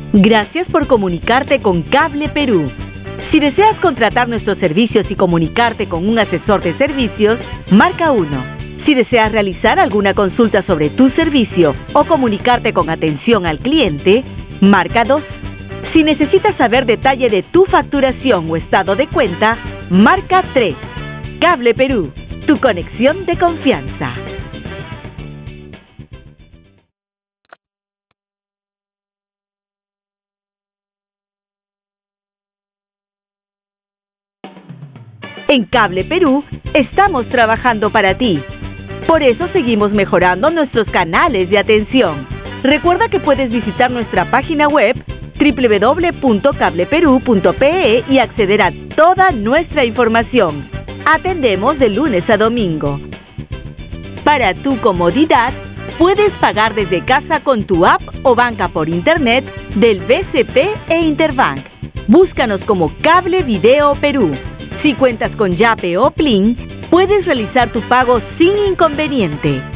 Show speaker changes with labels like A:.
A: Gracias por comunicarte con Cable Perú. Si deseas contratar nuestros servicios y comunicarte con un asesor de servicios, marca 1. Si deseas realizar alguna consulta sobre tu servicio o comunicarte con atención al cliente, marca 2. Si necesitas saber detalle de tu facturación o estado de cuenta, marca 3. Cable Perú, tu conexión de confianza. En Cable Perú estamos trabajando para ti. Por eso seguimos mejorando nuestros canales de atención. Recuerda que puedes visitar nuestra página web www.cableperu.pe y acceder a toda nuestra información. Atendemos de lunes a domingo. Para tu comodidad, puedes pagar desde casa con tu app o banca por internet del BCP e Interbank. Búscanos como Cable Video Perú. Si cuentas con Yape o Plin, puedes realizar tu pago sin inconveniente.